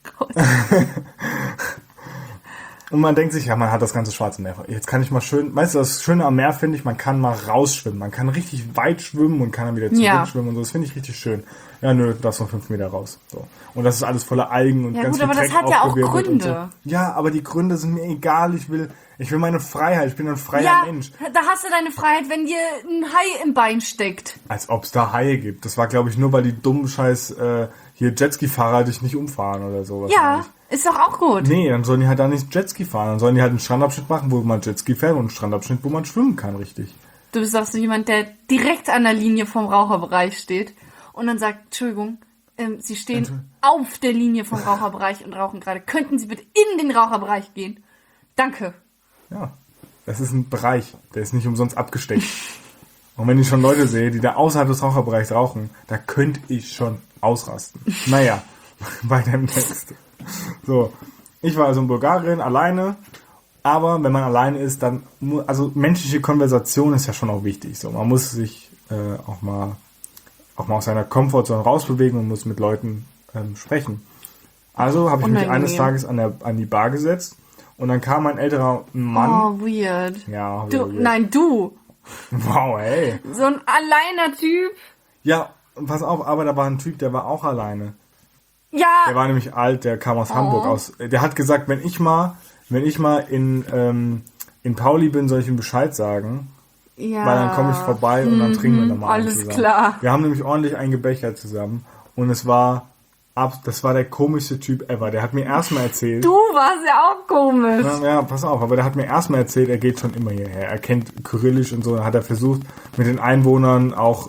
und man denkt sich, ja, man hat das ganze Schwarze Meer. Jetzt kann ich mal schön, weißt du, das Schöne am Meer finde ich, man kann mal rausschwimmen. Man kann richtig weit schwimmen und kann dann wieder Ja. zurückschwimmen und so. Das finde ich richtig schön. Ja, nö, du darfst noch 5 Meter raus. So. Und das ist alles voller Algen und Ja, ganz gut, viel aber das Dreck hat ja auch aufgewirbelt und Gründe. So. Ja, aber die Gründe sind mir egal. Ich will meine Freiheit. Ich bin ein freier Ja, Mensch. da hast du deine Freiheit, wenn dir ein Hai im Bein steckt. Als ob es da Haie gibt. Das war, glaube ich, nur, weil die dummen Scheiß hier Jetski-Fahrer dich nicht umfahren oder so. Ja, wahrscheinlich. ist doch auch gut. Nee, dann sollen die halt da nicht Jetski fahren. Dann sollen die halt einen Strandabschnitt machen, wo man Jetski fährt und einen Strandabschnitt, wo man schwimmen kann, richtig. Du bist auch so jemand, der direkt an der Linie vom Raucherbereich steht und dann sagt, Entschuldigung, Sie stehen auf der Linie vom Raucherbereich und rauchen gerade. Könnten Sie bitte in den Raucherbereich gehen? Danke. Ja, das ist ein Bereich, der ist nicht umsonst abgesteckt. Und wenn ich schon Leute sehe, die da außerhalb des Raucherbereichs rauchen, da könnte ich schon ausrasten. Naja, weiter im Text. So, ich war also in Bulgarien alleine, aber wenn man alleine ist, dann, also menschliche Konversation ist ja schon auch wichtig. So, man muss sich auch mal aus seiner Komfortzone rausbewegen und muss mit Leuten sprechen. Also habe ich mich Unangenehm. eines Tages an die Bar gesetzt und dann kam ein älterer Mann. Oh, weird. Ja, Du, weird. nein, du. Wow, ey. So ein alleiner Typ. Ja, pass auf, aber da war ein Typ, der war auch alleine. Der Ja, war nämlich alt, der kam aus Hamburg aus. Der hat gesagt, wenn ich mal in Pauli bin, soll ich ihm Bescheid sagen. ja. Weil dann komme ich vorbei und dann trinken wir nochmal alles zusammen. klar. Wir haben nämlich ordentlich eingebechert zusammen. Und das war der komischste Typ ever. Der hat mir erstmal erzählt. Du warst ja auch komisch. Ja, pass auf, aber der hat mir erstmal erzählt, er geht schon immer hierher. Er kennt Kyrillisch und so. Dann hat er versucht, mit den Einwohnern auch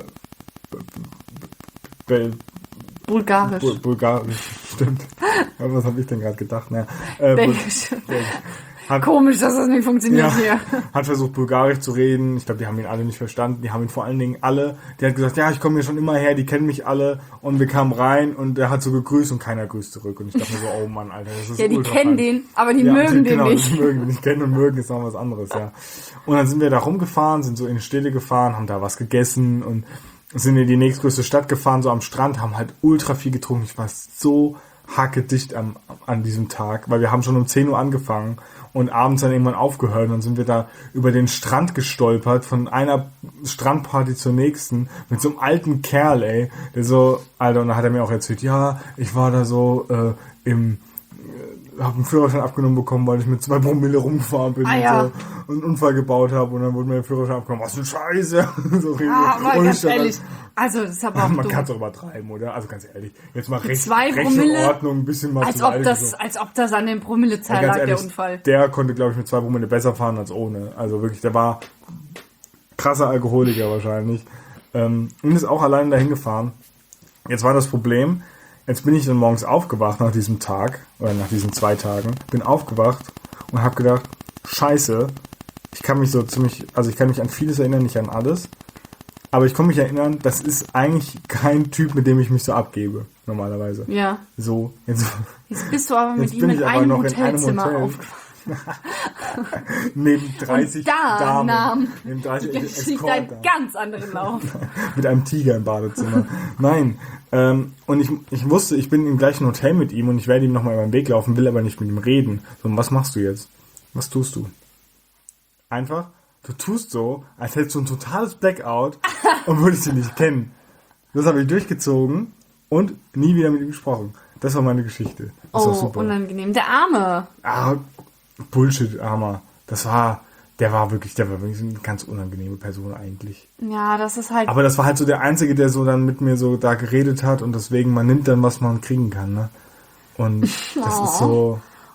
Bulgarisch. Bulgarisch, stimmt. Ja, was habe ich denn gerade gedacht? Naja, Belgisch. hat, Komisch, dass das nicht funktioniert ja, hier. hat versucht, Bulgarisch zu reden. Ich glaube, die haben ihn alle nicht verstanden. Die haben ihn vor allen Dingen alle. Der hat gesagt, ja, ich komme hier schon immer her, die kennen mich alle. Und wir kamen rein und er hat so gegrüßt und keiner grüßt zurück. Und ich dachte mir so, oh Mann, Alter, das ist Ja, die ultra kennen peinlich. den, aber die Ja, mögen den genau, nicht. Die mögen den nicht. Kennen und mögen ist noch was anderes, ja. Und dann sind wir da rumgefahren, sind so in die Städte gefahren, haben da was gegessen und sind in die nächstgrößte Stadt gefahren, so am Strand, haben halt ultra viel getrunken. Ich war so hackedicht an diesem Tag, weil wir haben schon um 10 Uhr angefangen und abends dann irgendwann aufgehört. Und dann sind wir da über den Strand gestolpert, von einer Strandparty zur nächsten, mit so einem alten Kerl, ey, der so, Alter, und dann hat er mir auch erzählt, ja, ich war da so habe einen Führerschein abgenommen bekommen, weil ich mit 2 Promille rumgefahren bin ja. und so einen Unfall gebaut habe und dann wurde mir der Führerschein abgenommen. Was für ein Scheiße! So richtig. Aber Und ganz ich dann- ehrlich, also das ist aber auch Man dumm. kann es doch übertreiben, oder? Also ganz ehrlich, jetzt mal recht, 2 Recht Promille, in Ordnung, ein bisschen mal als zur ob Seite das, so. als ob das an den Promillezahl Ganz lag, ehrlich, der Unfall. Der konnte, glaube ich, mit 2 Promille besser fahren als ohne. Also wirklich, der war krasser Alkoholiker wahrscheinlich. Und ist auch alleine dahin gefahren. Jetzt war das Problem, jetzt bin ich dann morgens aufgewacht nach diesem Tag, oder nach diesen 2 Tagen, bin aufgewacht und habe gedacht, scheiße, ich kann mich an vieles erinnern, nicht an alles, aber ich kann mich erinnern, das ist eigentlich kein Typ, mit dem ich mich so abgebe, normalerweise. Ja. So, Jetzt bist du aber mit ihm in einem Hotelzimmer aufgewacht. Neben 30 Damen. Neben 30 Das liegt einen ganz anderen Lauf. Mit einem Tiger im Badezimmer. Nein. Und ich wusste, ich bin im gleichen Hotel mit ihm und ich werde ihm nochmal über den Weg laufen, will aber nicht mit ihm reden. So, und was machst du jetzt? Was tust du? Einfach, du tust so, als hättest du ein totales Blackout und würdest ihn nicht kennen. Das habe ich durchgezogen und nie wieder mit ihm gesprochen. Das war meine Geschichte. Das war super. Unangenehm. Der Arme. Bullshit, Armer. Der war wirklich eine ganz unangenehme Person eigentlich. Ja, das ist halt... Aber das war halt so der Einzige, der so dann mit mir so da geredet hat und deswegen, man nimmt dann, was man kriegen kann, ne? Und das ist so...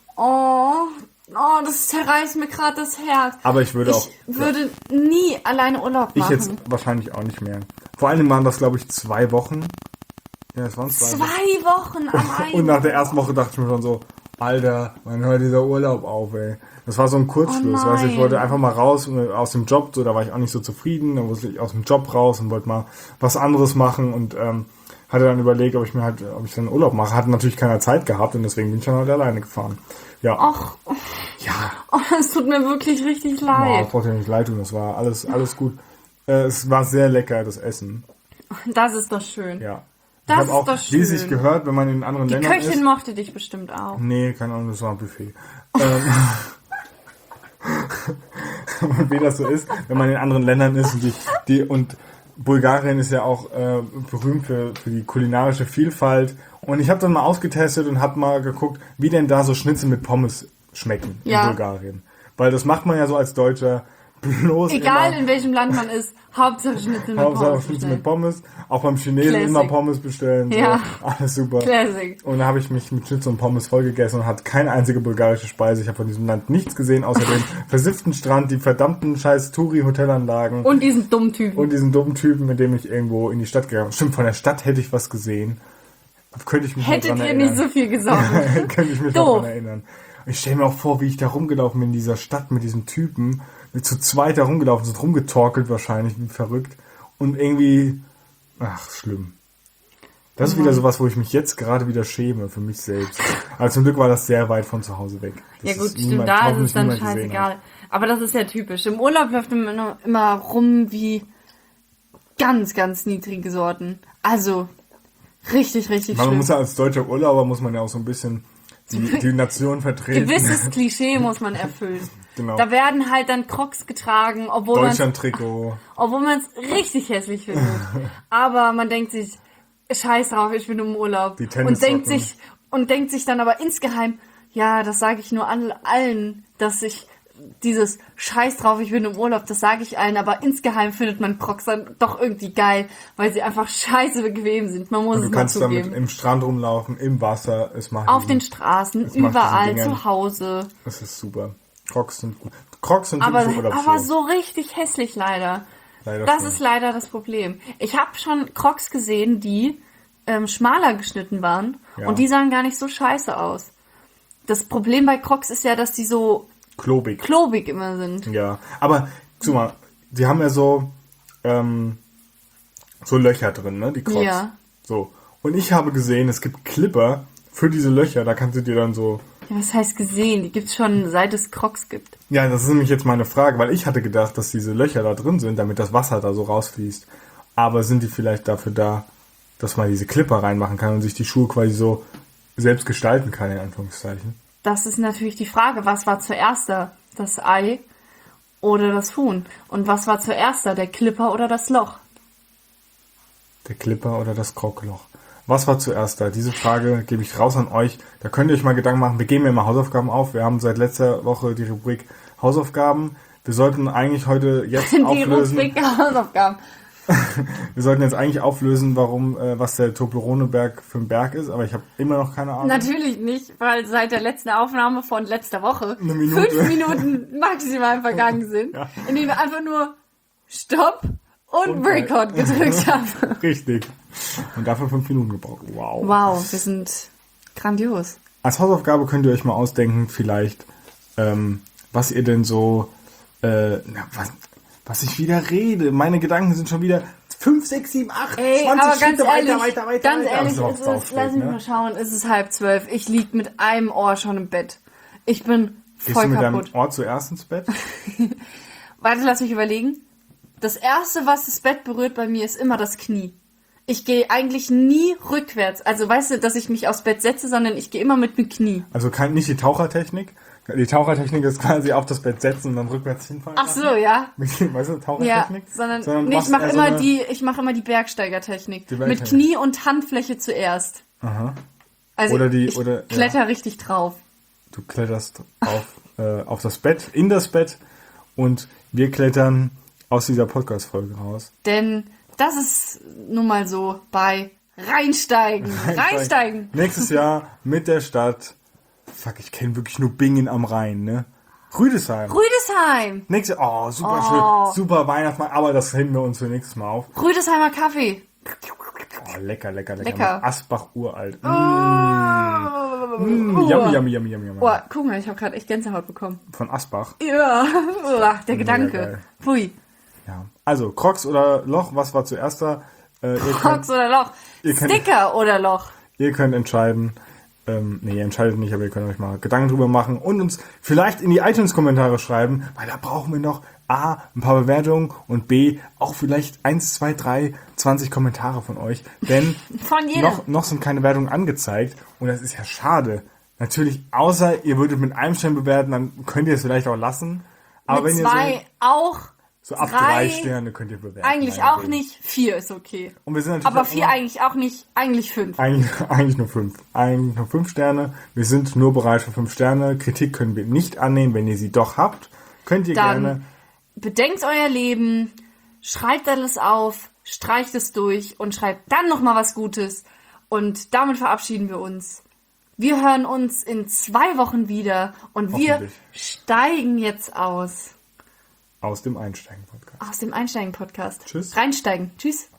das zerreißt mir gerade das Herz. Aber ich würde nie alleine Urlaub machen. Ich jetzt wahrscheinlich auch nicht mehr. Vor allem waren das, glaube ich, 2 Wochen. Ja, es waren 2 Wochen alleine. Und nach der ersten Woche dachte ich mir schon so, Alter, wann hört dieser Urlaub auf, ey? Das war so ein Kurzschluss, weißt du, ich wollte einfach mal raus aus dem Job, so, da war ich auch nicht so zufrieden, dann musste ich aus dem Job raus und wollte mal was anderes machen und hatte dann überlegt, ob ich dann Urlaub mache. Hatte natürlich keine Zeit gehabt und deswegen bin ich dann halt alleine gefahren. Ja. Ach, ja. Es tut mir wirklich richtig leid. Ich brauchte ja nicht leid tun, das war alles gut. Es war sehr lecker, das Essen. Das ist doch schön. Ja. Das ich habe auch ist doch schön. riesig gehört, wenn man in anderen Ländern ist. Die Köchin mochte dich bestimmt auch. Nee, keine Ahnung, das war ein Buffet. Und wie das so ist, wenn man in anderen Ländern ist und Bulgarien ist ja auch berühmt für die kulinarische Vielfalt. Und ich habe dann mal ausgetestet und habe mal geguckt, wie denn da so Schnitzel mit Pommes schmecken in Bulgarien. Weil das macht man ja so als Deutscher bloß egal immer, in welchem Land man ist, Hauptsache Schnitzel mit Pommes. Auch beim Chinesen Classic. immer Pommes bestellen. So. Ja. Alles super. Classic. Und da habe ich mich mit Schnitzel und Pommes vollgegessen und hatte keine einzige bulgarische Speise. Ich habe von diesem Land nichts gesehen, außer dem versifften Strand, die verdammten scheiß Touri-Hotelanlagen. Und diesen dummen Typen. Und diesen dummen Typen, mit dem ich irgendwo in die Stadt gegangen bin. Stimmt, von der Stadt hätte ich was gesehen. Könnte ich mich Hättet dran ihr erinnern. nicht so viel gesorgt. Könnte ich mich daran erinnern. Ich stelle mir auch vor, wie ich da rumgelaufen bin in dieser Stadt mit diesem Typen. Zu zweit da rumgelaufen, so rumgetorkelt wahrscheinlich, wie verrückt. Und irgendwie, schlimm. Das ist wieder sowas, wo ich mich jetzt gerade wieder schäme für mich selbst. Aber zum Glück war das sehr weit von zu Hause weg. Ja gut, stimmt, da ist es dann scheißegal. Aber das ist ja typisch. Im Urlaub läuft man immer rum wie ganz, ganz niedrige Sorten. Also, richtig, richtig schlimm. Man muss ja als deutscher Urlauber, muss man ja auch so ein bisschen die Nation vertreten. Gewisses Klischee muss man erfüllen. Genau. Da werden halt dann Crocs getragen, obwohl Deutschland-Trikot. Obwohl man es richtig hässlich findet. Aber man denkt sich, scheiß drauf, ich bin im Urlaub. Und denkt sich dann aber insgeheim, ja, das sage ich nur allen, dass ich dieses Scheiß drauf, ich bin im Urlaub, das sage ich allen, aber insgeheim findet man Crocs dann doch irgendwie geil, weil sie einfach scheiße bequem sind. Man muss es mal zugeben. Du kannst damit im Strand rumlaufen, im Wasser, auf den Straßen, überall, zu Hause. Das ist super. Crocs sind gut. Crocs sind aber Urlaubsschuhe. so richtig hässlich leider. Das ist leider das Problem. Ich habe schon Crocs gesehen, die schmaler geschnitten waren und die sahen gar nicht so scheiße aus. Das Problem bei Crocs ist ja, dass die so klobig immer sind. Ja, aber guck mal, die haben ja so Löcher drin, ne, die Crocs. Ja. So. Und ich habe gesehen, es gibt Clipper für diese Löcher, da kannst du dir dann so... Ja, was heißt gesehen? Die gibt's schon, seit es Crocs gibt. Ja, das ist nämlich jetzt meine Frage, weil ich hatte gedacht, dass diese Löcher da drin sind, damit das Wasser da so rausfließt. Aber sind die vielleicht dafür da, dass man diese Clipper reinmachen kann und sich die Schuhe quasi so selbst gestalten kann, in Anführungszeichen? Das ist natürlich die Frage, was war zuerst da? Das Ei oder das Huhn? Und was war zuerst da? Der Clipper oder das Loch? Der Clipper oder das Krogloch? Was war zuerst da? Diese Frage gebe ich raus an euch. Da könnt ihr euch mal Gedanken machen. Wir geben ja mal Hausaufgaben auf. Wir haben seit letzter Woche die Rubrik Hausaufgaben. Wir sollten eigentlich heute jetzt auflösen. Die Rubrik Hausaufgaben. Wir sollten jetzt eigentlich auflösen, was der Toblerone-Berg für ein Berg ist, aber ich habe immer noch keine Ahnung. Natürlich nicht, weil seit der letzten Aufnahme von letzter Woche 1 Minute. 5 Minuten maximal vergangen sind, in denen wir einfach nur Stopp und Record gedrückt habe. Richtig. Und dafür 5 Minuten gebraucht. Wow. Wow, wir sind grandios. Als Hausaufgabe könnt ihr euch mal ausdenken, vielleicht, was ihr denn so, was ich wieder rede. Meine Gedanken sind schon wieder 5, 6, 7, 8, Ey, 20 aber Schritte ganz weiter. ehrlich, Das ist auch lass mich mal schauen, es ist 11:30. Ich lieg mit einem Ohr schon im Bett. Ich bin Gehst voll du mit kaputt. deinem Ohr zuerst ins Bett? Warte, lass mich überlegen. Das Erste, was das Bett berührt bei mir, ist immer das Knie. Ich gehe eigentlich nie rückwärts. Also weißt du, dass ich mich aufs Bett setze, sondern ich gehe immer mit dem Knie. Also nicht die Tauchertechnik. Die Tauchertechnik ist quasi auf das Bett setzen und dann rückwärts hinfallen. Ach so, ja. Weißt du, Ja, Tauchertechnik? sondern nee, machst ich mache eher immer, so eine- immer die Bergsteigertechnik. Die Mit Bergsteiger. Knie und Handfläche zuerst. Aha. Also ich ja. kletter richtig drauf. Du kletterst auf das Bett, in das Bett und wir klettern aus dieser Podcast-Folge raus. Denn das ist nun mal so bei Reinsteigen. Reinsteigen. Nächstes Jahr mit der Stadt. Fuck, ich kenne wirklich nur Bingen am Rhein, ne? Rüdesheim. Rüdesheim. Nächstes Jahr, super schön, super Weihnachtsmann, aber das heben wir uns für nächstes Mal auf. Rüdesheimer Kaffee. Oh, lecker. Lecker. Asbach uralt. Oh. Yummy. Oh, guck mal, ich habe gerade echt Gänsehaut bekommen. Von Asbach. Ja, der Gedanke. geil. Pui. Ja. Also, Crocs oder Loch, was war zuerst da? Crocs oder Loch? könnt- Sticker oder Loch? Ihr könnt entscheiden. Ihr entscheidet nicht, aber ihr könnt euch mal Gedanken drüber machen und uns vielleicht in die iTunes-Kommentare schreiben, weil da brauchen wir noch A, ein paar Bewertungen und B, auch vielleicht 1, 2, 3, 20 Kommentare von euch. Denn Von jedem. noch sind keine Wertungen angezeigt und das ist ja schade. Natürlich, außer ihr würdet mit einem Stern bewerten, dann könnt ihr es vielleicht auch lassen. Aber Mit wenn 2 ihr auch. so ab 3 3 Sterne könnt ihr bewerten. Eigentlich auch nicht. 4 ist okay. Und wir sind natürlich Aber auch 4 immer- eigentlich auch nicht. Eigentlich 5. Eigentlich nur 5. Eigentlich nur 5 Sterne. Wir sind nur bereit für 5 Sterne. Kritik können wir nicht annehmen. Wenn ihr sie doch habt, könnt ihr Dann gerne. bedenkt euer Leben, schreibt alles auf, streicht es durch und schreibt dann nochmal was Gutes. Und damit verabschieden wir uns. Wir hören uns in 2 Wochen wieder und wir Hoffentlich. steigen jetzt aus. Aus dem Einsteigen-Podcast. Aus dem Einsteigen-Podcast. Tschüss. Reinsteigen. Tschüss.